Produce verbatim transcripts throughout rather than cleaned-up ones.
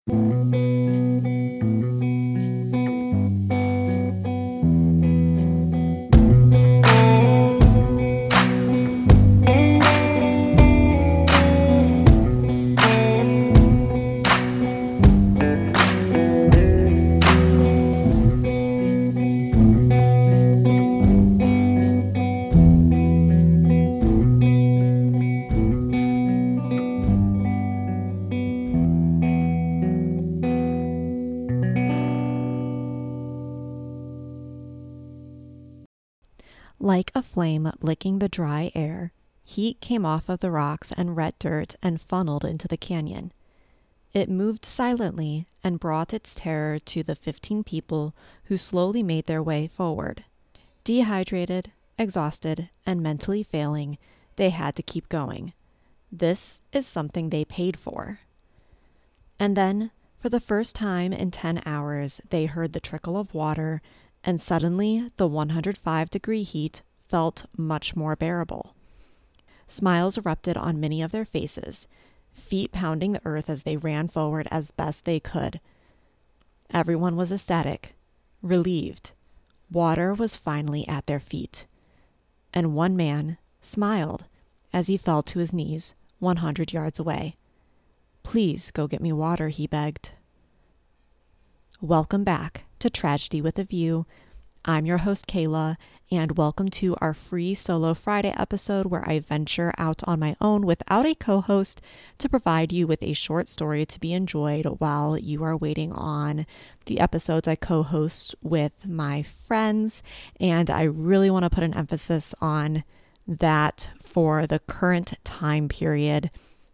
Like a flame licking the dry air, heat came off of the rocks and red dirt and funneled into the canyon. It moved silently and brought its terror to the fifteen people who slowly made their way forward. Dehydrated, exhausted, and mentally failing, they had to keep going. This is something they paid for. And then, for the first time in ten hours, they heard the trickle of water, and suddenly the one hundred five degree heat felt much more bearable. Smiles erupted on many of their faces, feet pounding the earth as they ran forward as best they could. Everyone was ecstatic, relieved. Water was finally at their feet. And one man smiled as he fell to his knees one hundred yards away. "Please go get me water," he begged. Welcome back to Tragedy with a View. I'm your host, Kayla, and welcome to our free Solo Friday episode where I venture out on my own without a co-host to provide you with a short story to be enjoyed while you are waiting on the episodes I co-host with my friends. And I really want to put an emphasis on that for the current time period.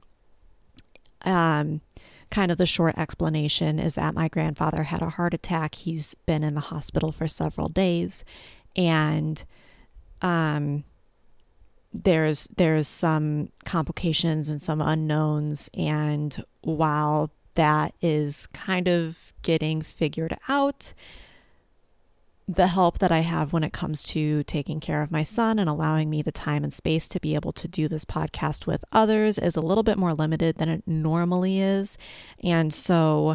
Um, Kind of the short explanation is that my grandfather had a heart attack. He's been in the hospital for several days, and um, there's there's some complications and some unknowns. And while that is kind of getting figured out, the help that I have when it comes to taking care of my son and allowing me the time and space to be able to do this podcast with others is a little bit more limited than it normally is. And so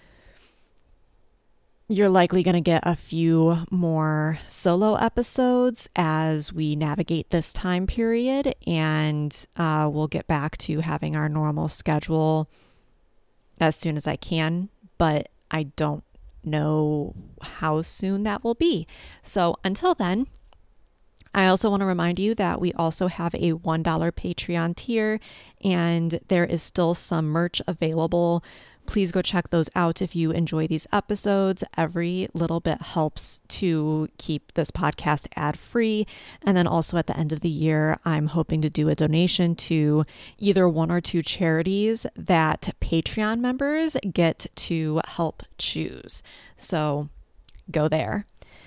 you're likely going to get a few more solo episodes as we navigate this time period, and uh, we'll get back to having our normal schedule as soon as I can, but I don't know how soon that will be. So until then, I also want to remind you that we also have a one dollar Patreon tier, and there is still some merch available. Please go check those out if you enjoy these episodes. Every little bit helps to keep this podcast ad-free. And then also at the end of the year, I'm hoping to do a donation to either one or two charities that Patreon members get to help choose. So go there.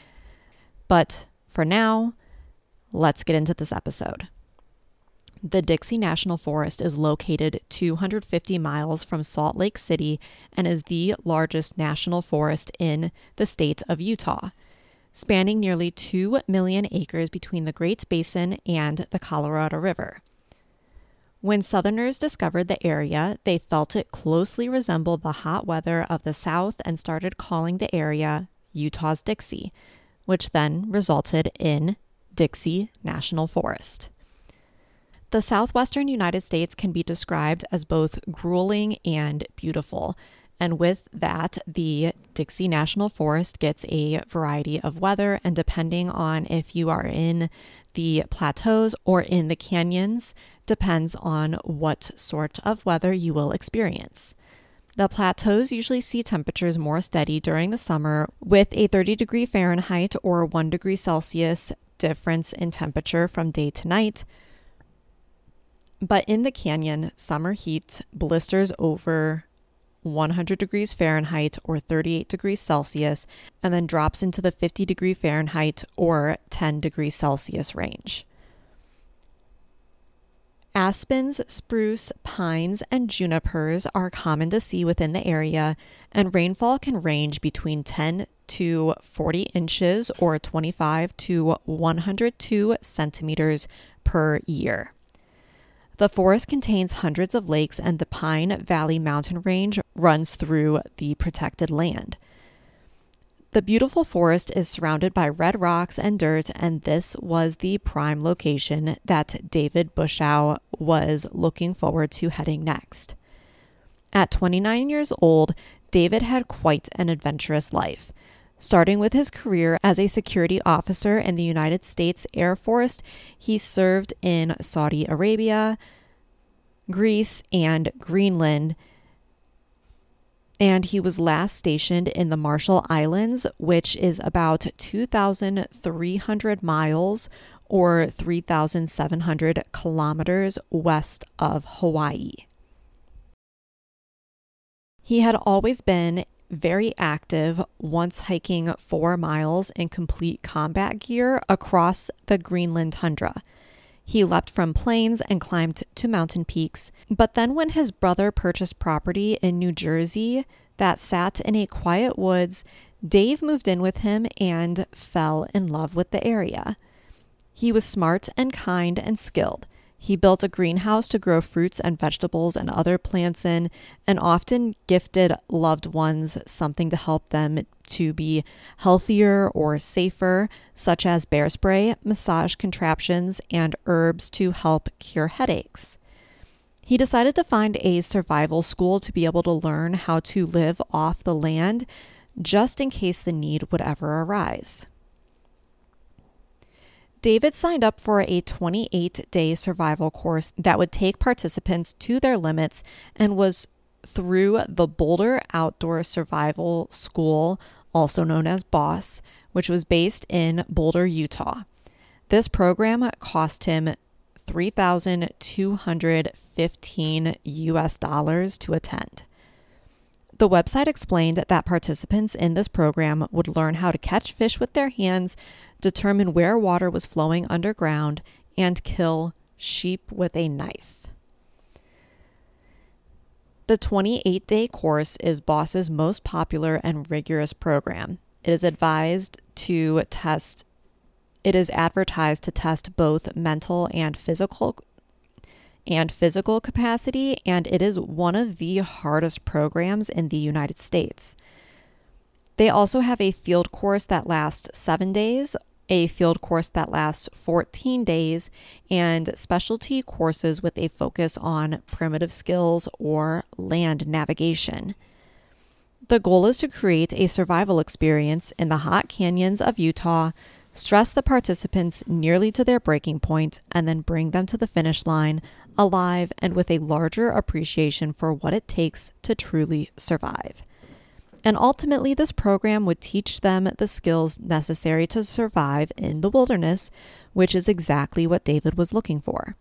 But for now, let's get into this episode. The Dixie National Forest is located two hundred fifty miles from Salt Lake City and is the largest national forest in the state of Utah, spanning nearly two million acres between the Great Basin and the Colorado River. When Southerners discovered the area, they felt it closely resembled the hot weather of the South and started calling the area Utah's Dixie, which then resulted in Dixie National Forest. The southwestern United States can be described as both grueling and beautiful, and with that, the Dixie National Forest gets a variety of weather, and depending on if you are in the plateaus or in the canyons, depends on what sort of weather you will experience. The plateaus usually see temperatures more steady during the summer, with a thirty degree Fahrenheit or one degree Celsius difference in temperature from day to night. But in the canyon, summer heat blisters over one hundred degrees Fahrenheit or thirty-eight degrees Celsius, and then drops into the fifty degree Fahrenheit or ten degrees Celsius range. Aspens, spruce, pines, and junipers are common to see within the area, and rainfall can range between ten to forty inches or twenty-five to one hundred two centimeters per year. The forest contains hundreds of lakes, and the Pine Valley mountain range runs through the protected land. The beautiful forest is surrounded by red rocks and dirt, and this was the prime location that David Bushow was looking forward to heading next. At twenty-nine years old, David had quite an adventurous life. Starting with his career as a security officer in the United States Air Force, he served in Saudi Arabia, Greece, and Greenland, and he was last stationed in the Marshall Islands, which is about two thousand three hundred miles or three thousand seven hundred kilometers west of Hawaii. He had always been very active, once hiking four miles in complete combat gear across the Greenland tundra. He leapt from planes and climbed to mountain peaks, but then when his brother purchased property in New Jersey that sat in a quiet woods, Dave moved in with him and fell in love with the area. He was smart and kind and skilled. He built a greenhouse to grow fruits and vegetables and other plants in, and often gifted loved ones something to help them to be healthier or safer, such as bear spray, massage contraptions, and herbs to help cure headaches. He decided to find a survival school to be able to learn how to live off the land, just in case the need would ever arise. David signed up for a twenty-eight day survival course that would take participants to their limits and was through the Boulder Outdoor Survival School, also known as BOSS, which was based in Boulder, Utah. This program cost him three thousand two hundred fifteen U S dollars to attend. The website explained that participants in this program would learn how to catch fish with their hands, determine where water was flowing underground, and kill sheep with a knife. The twenty-eight day course is BOSS's most popular and rigorous program. It is advised to test, it is advertised to test both mental and physical and physical capacity, and it is one of the hardest programs in the United States. They also have a field course that lasts seven days, a field course that lasts fourteen days, and specialty courses with a focus on primitive skills or land navigation. The goal is to create a survival experience in the hot canyons of Utah, stress the participants nearly to their breaking point, and then bring them to the finish line alive and with a larger appreciation for what it takes to truly survive. And ultimately, this program would teach them the skills necessary to survive in the wilderness, which is exactly what David was looking for.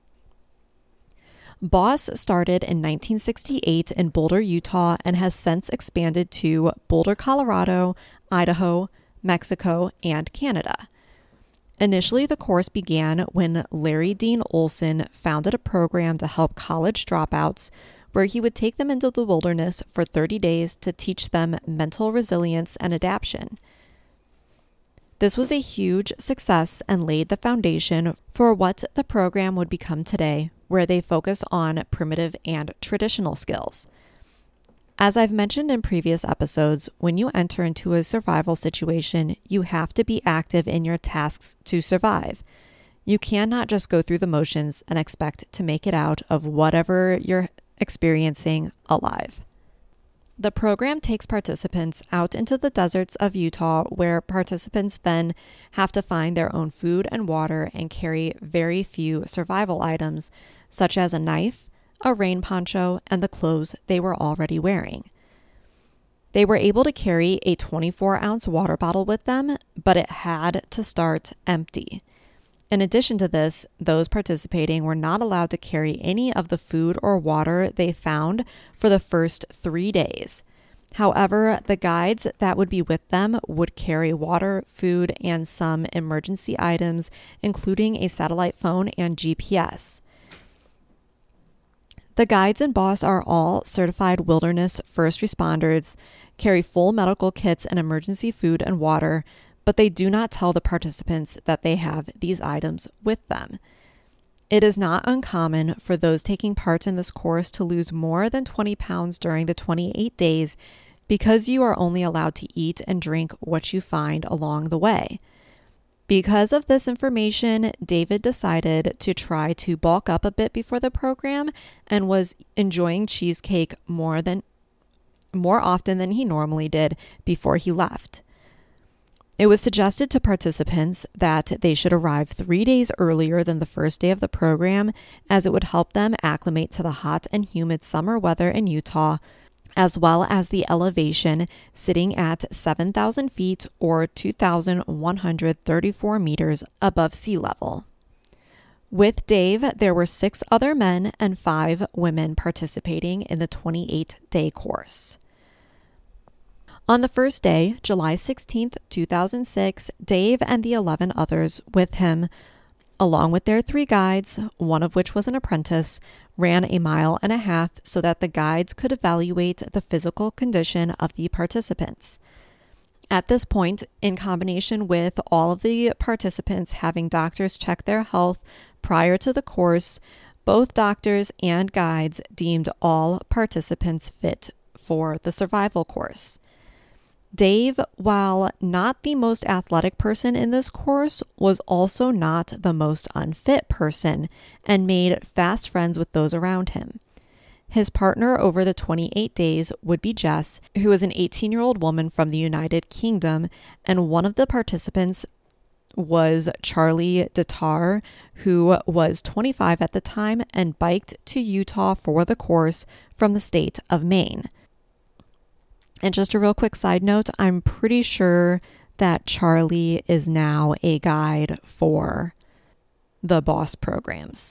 BOSS started in nineteen sixty-eight in Boulder, Utah, and has since expanded to Boulder, Colorado, Idaho, Mexico, and Canada. Initially, the course began when Larry Dean Olson founded a program to help college dropouts, where he would take them into the wilderness for thirty days to teach them mental resilience and adaptation. This was a huge success and laid the foundation for what the program would become today, where they focus on primitive and traditional skills. As I've mentioned in previous episodes, when you enter into a survival situation, you have to be active in your tasks to survive. You cannot just go through the motions and expect to make it out of whatever you're experiencing alive. The program takes participants out into the deserts of Utah, where participants then have to find their own food and water and carry very few survival items, such as a knife, a rain poncho, and the clothes they were already wearing. They were able to carry a twenty-four ounce water bottle with them, but it had to start empty. In addition to this, those participating were not allowed to carry any of the food or water they found for the first three days. However, the guides that would be with them would carry water, food, and some emergency items, including a satellite phone and G P S. The guides in BOSS are all certified wilderness first responders, carry full medical kits and emergency food and water, but they do not tell the participants that they have these items with them. It is not uncommon for those taking part in this course to lose more than twenty pounds during the twenty-eight days because you are only allowed to eat and drink what you find along the way. Because of this information, David decided to try to bulk up a bit before the program and was enjoying cheesecake more than more often than he normally did before he left. It was suggested to participants that they should arrive three days earlier than the first day of the program, as it would help them acclimate to the hot and humid summer weather in Utah, as well as the elevation sitting at seven thousand feet or two thousand one hundred thirty-four meters above sea level. With Dave, there were six other men and five women participating in the twenty-eight day course. On the first day, July sixteenth, two thousand six, Dave and the eleven others with him, along with their three guides, one of which was an apprentice, ran a mile and a half so that the guides could evaluate the physical condition of the participants. At this point, in combination with all of the participants having doctors check their health prior to the course, both doctors and guides deemed all participants fit for the survival course. Dave, while not the most athletic person in this course, was also not the most unfit person and made fast friends with those around him. His partner over the twenty-eight days would be Jess, who is an eighteen-year-old woman from the United Kingdom, and one of the participants was Charlie Datar, who was twenty-five at the time and biked to Utah for the course from the state of Maine. And just a real quick side note, I'm pretty sure that Charlie is now a guide for the BOSS programs.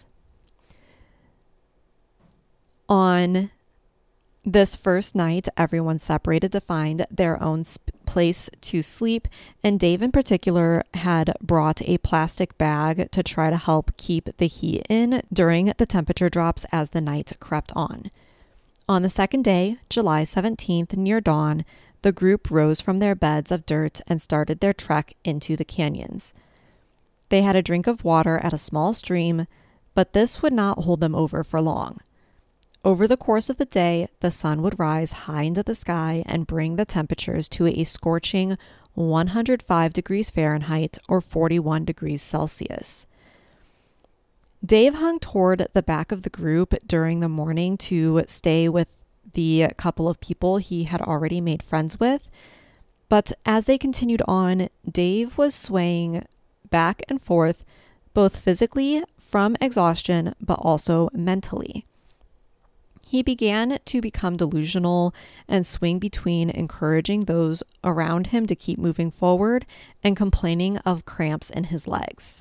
On this first night, everyone separated to find their own sp- place to sleep, and Dave in particular had brought a plastic bag to try to help keep the heat in during the temperature drops as the night crept on. On the second day, July seventeenth, near dawn, the group rose from their beds of dirt and started their trek into the canyons. They had a drink of water at a small stream, but this would not hold them over for long. Over the course of the day, the sun would rise high into the sky and bring the temperatures to a scorching one hundred five degrees Fahrenheit or forty-one degrees Celsius. Dave hung toward the back of the group during the morning to stay with the couple of people he had already made friends with, but as they continued on, Dave was swaying back and forth, both physically from exhaustion, but also mentally. He began to become delusional and swing between encouraging those around him to keep moving forward and complaining of cramps in his legs.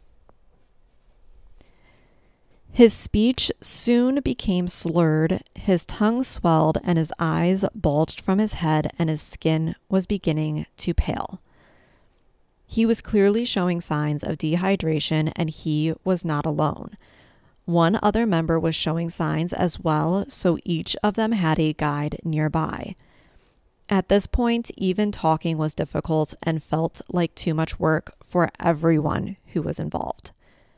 His speech soon became slurred, his tongue swelled, and his eyes bulged from his head, and his skin was beginning to pale. He was clearly showing signs of dehydration, and he was not alone. One other member was showing signs as well, so each of them had a guide nearby. At this point, even talking was difficult and felt like too much work for everyone who was involved.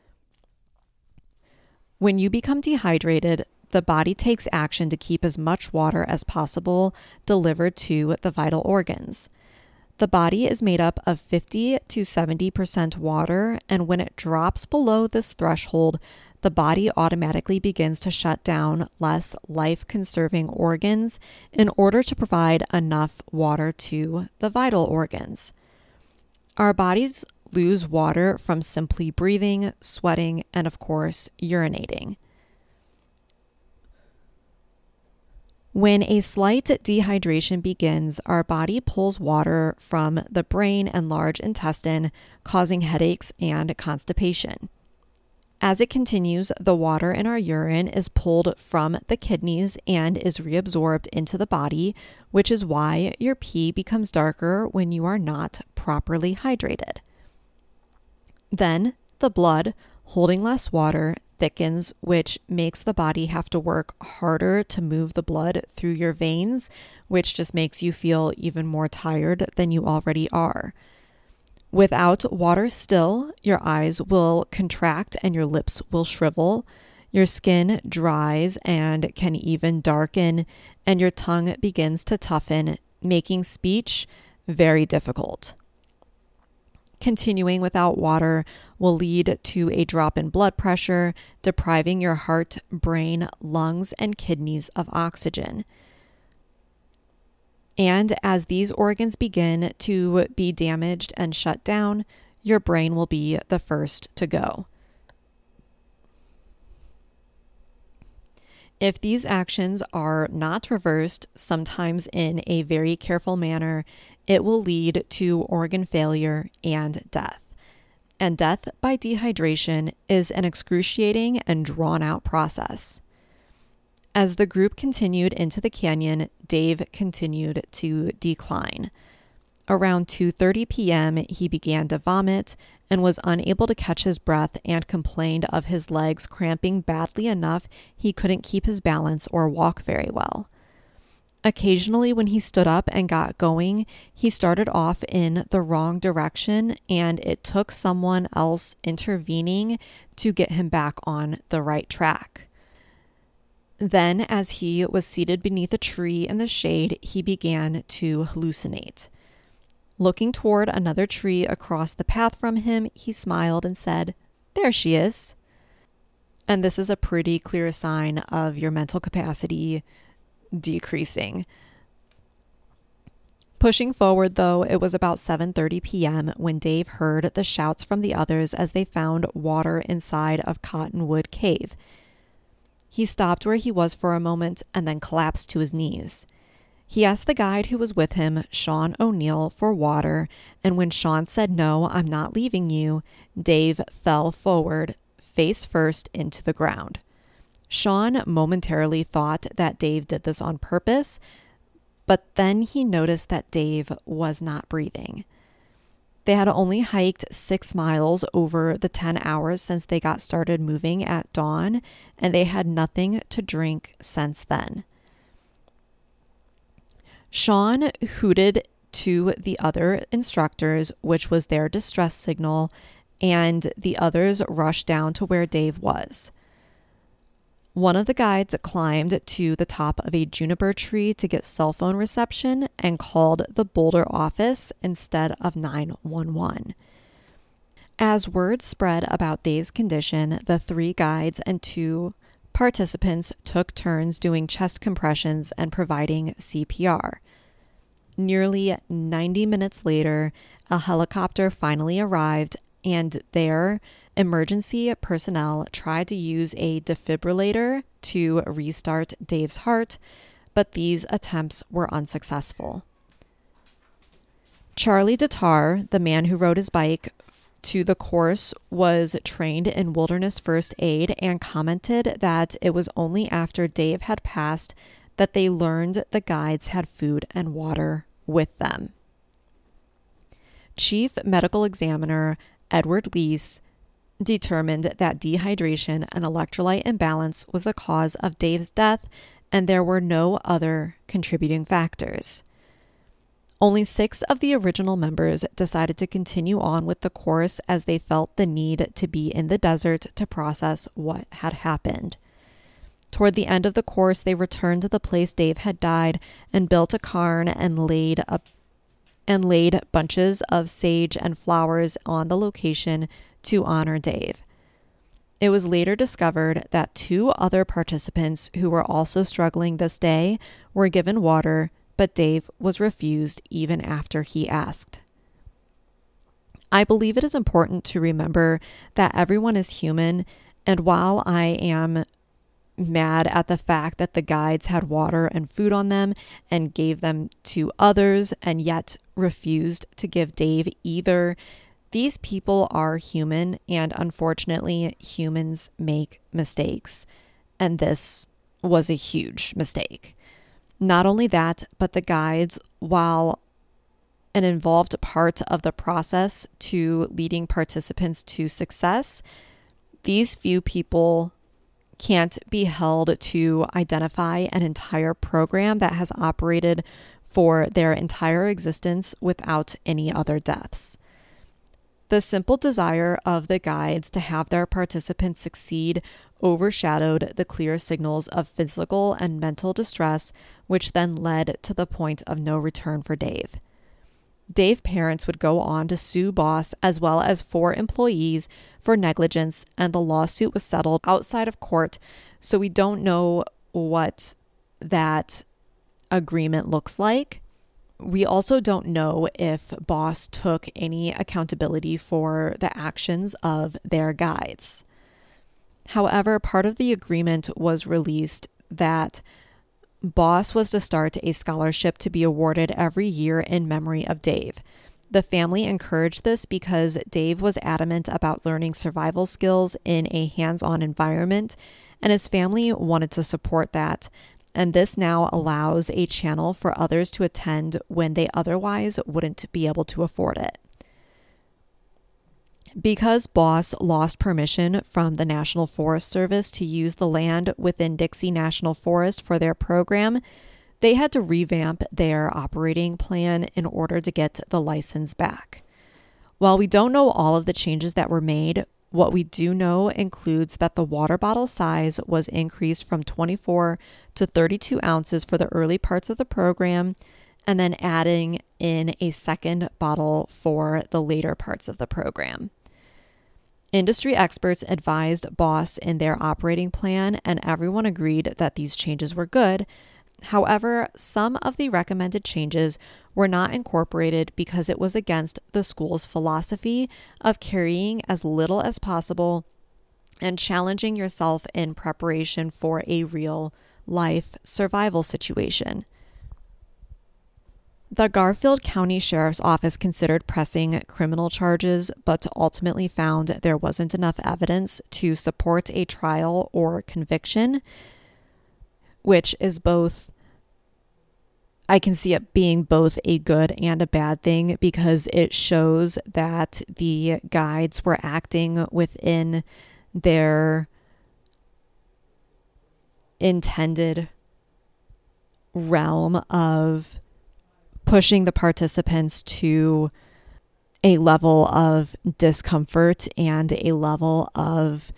When you become dehydrated, the body takes action to keep as much water as possible delivered to the vital organs. The body is made up of fifty to seventy percent water, and when it drops below this threshold, the body automatically begins to shut down less life-conserving organs in order to provide enough water to the vital organs. Our bodies lose water from simply breathing, sweating, and of course, urinating. When a slight dehydration begins, our body pulls water from the brain and large intestine, causing headaches and constipation. As it continues, the water in our urine is pulled from the kidneys and is reabsorbed into the body, which is why your pee becomes darker when you are not properly hydrated. Then, the blood, holding less water, thickens, which makes the body have to work harder to move the blood through your veins, which just makes you feel even more tired than you already are. Without water still, your eyes will contract and your lips will shrivel. Your skin dries and can even darken, and your tongue begins to toughen, making speech very difficult. Continuing without water will lead to a drop in blood pressure, depriving your heart, brain, lungs, and kidneys of oxygen. And as these organs begin to be damaged and shut down, your brain will be the first to go. If these actions are not reversed, sometimes in a very careful manner, it will lead to organ failure and death. And death by dehydration is an excruciating and drawn-out process. As the group continued into the canyon, Dave continued to decline. Around two thirty p.m., he began to vomit and was unable to catch his breath and complained of his legs cramping badly enough he couldn't keep his balance or walk very well. Occasionally, when he stood up and got going, he started off in the wrong direction, and it took someone else intervening to get him back on the right track. Then, as he was seated beneath a tree in the shade, he began to hallucinate. Looking toward another tree across the path from him, he smiled and said, "There she is." And this is a pretty clear sign of your mental capacity decreasing. Pushing forward, though, it was about seven thirty p.m. when Dave heard the shouts from the others as they found water inside of Cottonwood Cave. He stopped where he was for a moment and then collapsed to his knees. He asked the guide who was with him, Sean O'Neill, for water, and when Sean said, "No, I'm not leaving you," Dave fell forward, face first, into the ground. Sean momentarily thought that Dave did this on purpose, but then he noticed that Dave was not breathing. They had only hiked six miles over the ten hours since they got started moving at dawn, and they had nothing to drink since then. Sean hooted to the other instructors, which was their distress signal, and the others rushed down to where Dave was. One of the guides climbed to the top of a juniper tree to get cell phone reception and called the Boulder office instead of nine one one. As word spread about Dave's condition, the three guides and two participants took turns doing chest compressions and providing C P R. Nearly ninety minutes later, a helicopter finally arrived, and their emergency personnel tried to use a defibrillator to restart Dave's heart, but these attempts were unsuccessful. Charlie Datar, the man who rode his bike to the course, was trained in wilderness first aid and commented that it was only after Dave had passed that they learned the guides had food and water with them. Chief Medical Examiner Edward Lease determined that dehydration and electrolyte imbalance was the cause of Dave's death, and there were no other contributing factors. Only six of the original members decided to continue on with the course as they felt the need to be in the desert to process what had happened. Toward the end of the course, they returned to the place Dave had died and built a cairn and laid a, and laid bunches of sage and flowers on the location to honor Dave. It was later discovered that two other participants who were also struggling this day were given water, but Dave was refused even after he asked. I believe it is important to remember that everyone is human, and while I am mad at the fact that the guides had water and food on them and gave them to others and yet refused to give Dave either, these people are human, and unfortunately, humans make mistakes, and this was a huge mistake. Not only that, but the guides, while an involved part of the process to leading participants to success, these few people can't be held to identify an entire program that has operated for their entire existence without any other deaths. The simple desire of the guides to have their participants succeed overshadowed the clear signals of physical and mental distress, which then led to the point of no return for Dave. Dave's parents would go on to sue Boss as well as four employees for negligence, and the lawsuit was settled outside of court, so we don't know what that agreement looks like. We also don't know if Boss took any accountability for the actions of their guides. However, part of the agreement was released that Boss was to start a scholarship to be awarded every year in memory of Dave. The family encouraged this because Dave was adamant about learning survival skills in a hands-on environment, and his family wanted to support that. And this now allows a channel for others to attend when they otherwise wouldn't be able to afford it. Because Boss lost permission from the National Forest Service to use the land within Dixie National Forest for their program, they had to revamp their operating plan in order to get the license back. While we don't know all of the changes that were made, what we do know includes that the water bottle size was increased from twenty-four to thirty-two ounces for the early parts of the program, and then adding in a second bottle for the later parts of the program. Industry experts advised Boss in their operating plan, and everyone agreed that these changes were good. However, some of the recommended changes were not incorporated because it was against the school's philosophy of carrying as little as possible and challenging yourself in preparation for a real life survival situation. The Garfield County Sheriff's Office considered pressing criminal charges, but ultimately found there wasn't enough evidence to support a trial or conviction, which is both, I can see it being both a good and a bad thing, because it shows that the guides were acting within their intended realm of pushing the participants to a level of discomfort and a level of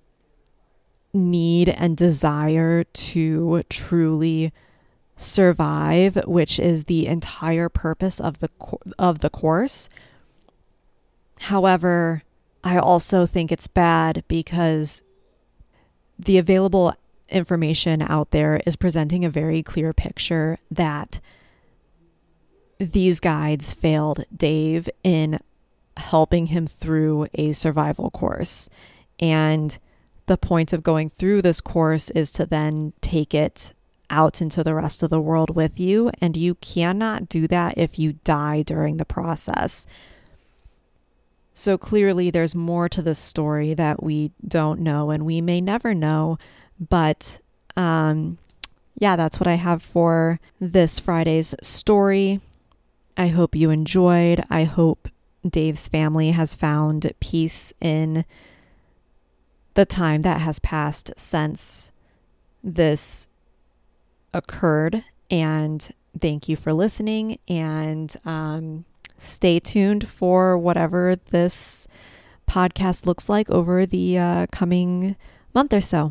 need and desire to truly survive, which is the entire purpose of the of the course. However, I also think it's bad because the available information out there is presenting a very clear picture that these guides failed Dave in helping him through a survival course. And the point of going through this course is to then take it out into the rest of the world with you. And you cannot do that if you die during the process. So clearly there's more to this story that we don't know, and we may never know. But um, yeah, that's what I have for this Friday's story. I hope you enjoyed. I hope Dave's family has found peace in the time that has passed since this occurred. And thank you for listening. And um, stay tuned for whatever this podcast looks like over the uh, coming month or so.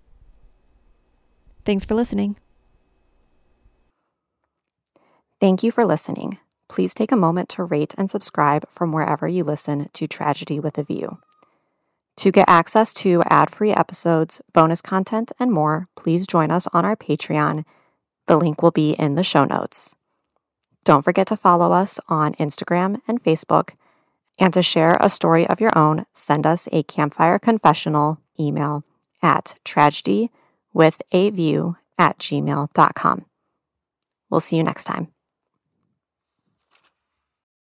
Thanks for listening. Thank you for listening. Please take a moment to rate and subscribe from wherever you listen to Tragedy with a View. To get access to ad-free episodes, bonus content, and more, please join us on our Patreon. The link will be in the show notes. Don't forget to follow us on Instagram and Facebook. And to share a story of your own, send us a campfire confessional email at tragedywithAview at gmail dot com. We'll see you next time.